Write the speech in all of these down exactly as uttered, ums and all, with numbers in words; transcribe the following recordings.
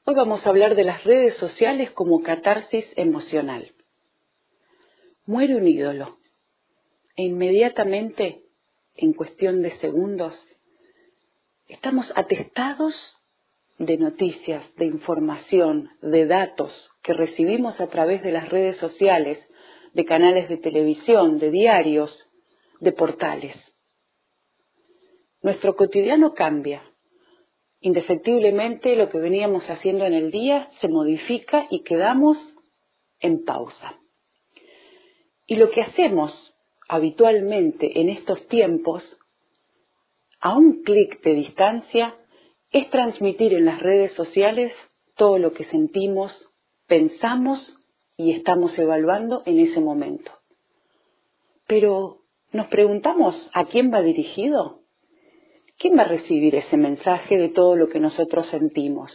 Hoy vamos a hablar de las redes sociales como catarsis emocional. Muere un ídolo e inmediatamente, en cuestión de segundos, estamos atestados de noticias, de información, de datos que recibimos a través de las redes sociales, de canales de televisión, de diarios, de portales. Nuestro cotidiano cambia. Indefectiblemente lo que veníamos haciendo en el día se modifica y quedamos en pausa. Y lo que hacemos habitualmente en estos tiempos, a un clic de distancia, es transmitir en las redes sociales todo lo que sentimos, pensamos y estamos evaluando en ese momento. Pero, ¿nos preguntamos a quién va dirigido? ¿Quién va a recibir ese mensaje de todo lo que nosotros sentimos?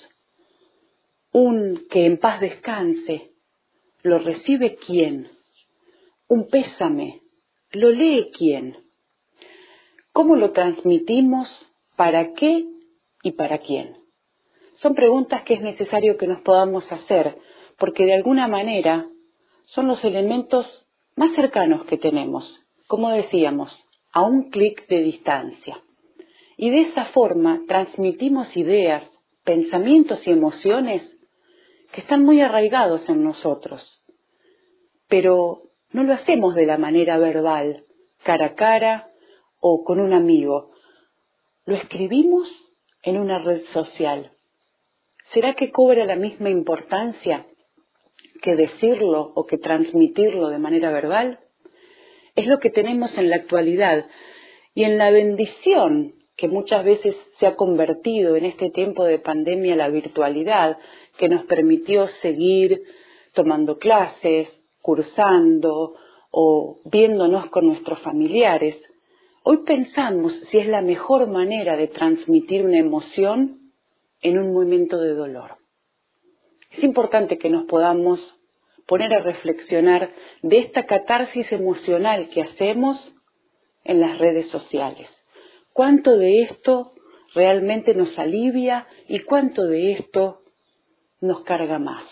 Un que en paz descanse, ¿lo recibe quién? Un pésame, ¿lo lee quién? ¿Cómo lo transmitimos? ¿Para qué y para quién? Son preguntas que es necesario que nos podamos hacer, porque de alguna manera son los elementos más cercanos que tenemos, como decíamos, a un clic de distancia. Y de esa forma transmitimos ideas, pensamientos y emociones que están muy arraigados en nosotros. Pero no lo hacemos de la manera verbal, cara a cara o con un amigo. Lo escribimos en una red social. ¿Será que cobra la misma importancia que decirlo o que transmitirlo de manera verbal? Es lo que tenemos en la actualidad y en la bendición que muchas veces se ha convertido en este tiempo de pandemia la virtualidad, que nos permitió seguir tomando clases, cursando o viéndonos con nuestros familiares. Hoy pensamos si es la mejor manera de transmitir una emoción en un momento de dolor. Es importante que nos podamos poner a reflexionar de esta catarsis emocional que hacemos en las redes sociales. ¿Cuánto de esto realmente nos alivia y cuánto de esto nos carga más?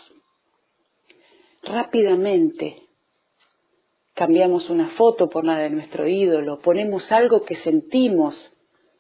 Rápidamente cambiamos una foto por la de nuestro ídolo, ponemos algo que sentimos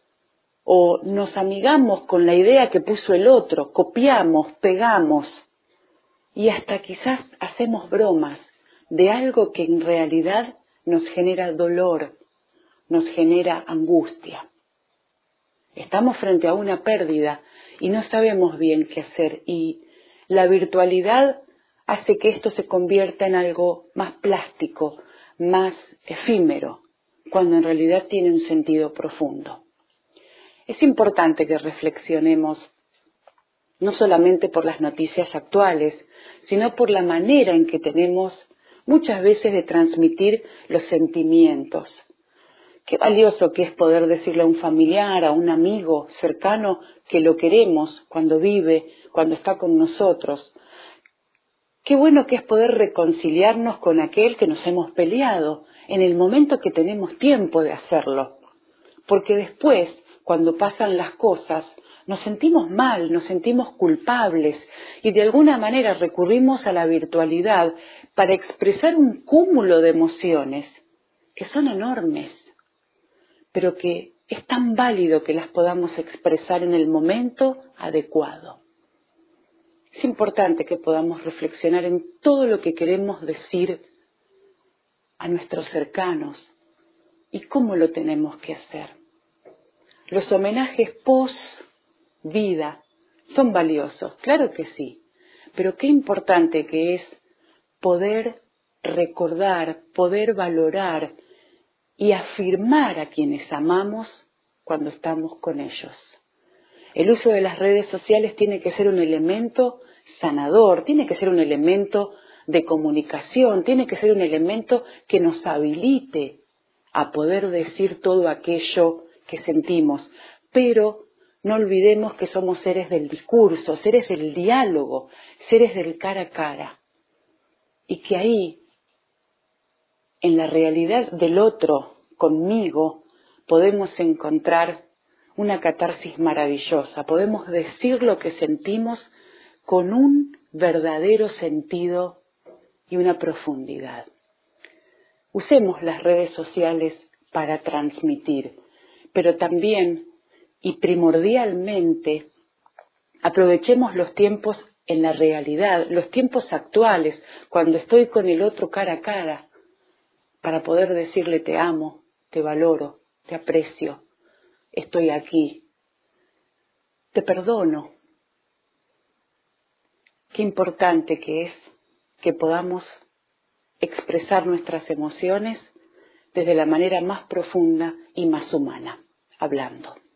o nos amigamos con la idea que puso el otro, copiamos, pegamos y hasta quizás hacemos bromas de algo que en realidad nos genera dolor, nos genera angustia. Estamos frente a una pérdida y no sabemos bien qué hacer y la virtualidad hace que esto se convierta en algo más plástico, más efímero, cuando en realidad tiene un sentido profundo. Es importante que reflexionemos no solamente por las noticias actuales, sino por la manera en que tenemos muchas veces de transmitir los sentimientos. Qué valioso que es poder decirle a un familiar, a un amigo cercano que lo queremos cuando vive, cuando está con nosotros. Qué bueno que es poder reconciliarnos con aquel que nos hemos peleado en el momento que tenemos tiempo de hacerlo. Porque después, cuando pasan las cosas, nos sentimos mal, nos sentimos culpables y de alguna manera recurrimos a la virtualidad para expresar un cúmulo de emociones que son enormes, pero que es tan válido que las podamos expresar en el momento adecuado. Es importante que podamos reflexionar en todo lo que queremos decir a nuestros cercanos y cómo lo tenemos que hacer. Los homenajes post-vida son valiosos, claro que sí, pero qué importante que es poder recordar, poder valorar y afirmar a quienes amamos cuando estamos con ellos. El uso de las redes sociales tiene que ser un elemento sanador, tiene que ser un elemento de comunicación, tiene que ser un elemento que nos habilite a poder decir todo aquello que sentimos. Pero no olvidemos que somos seres del discurso, seres del diálogo, seres del cara a cara. Y que ahí, en la realidad del otro, conmigo, podemos encontrar una catarsis maravillosa. Podemos decir lo que sentimos con un verdadero sentido y una profundidad. Usemos las redes sociales para transmitir, pero también y primordialmente aprovechemos los tiempos en la realidad, los tiempos actuales, cuando estoy con el otro cara a cara, para poder decirle te amo, te valoro, te aprecio, estoy aquí, te perdono. Qué importante que es que podamos expresar nuestras emociones desde la manera más profunda y más humana, hablando.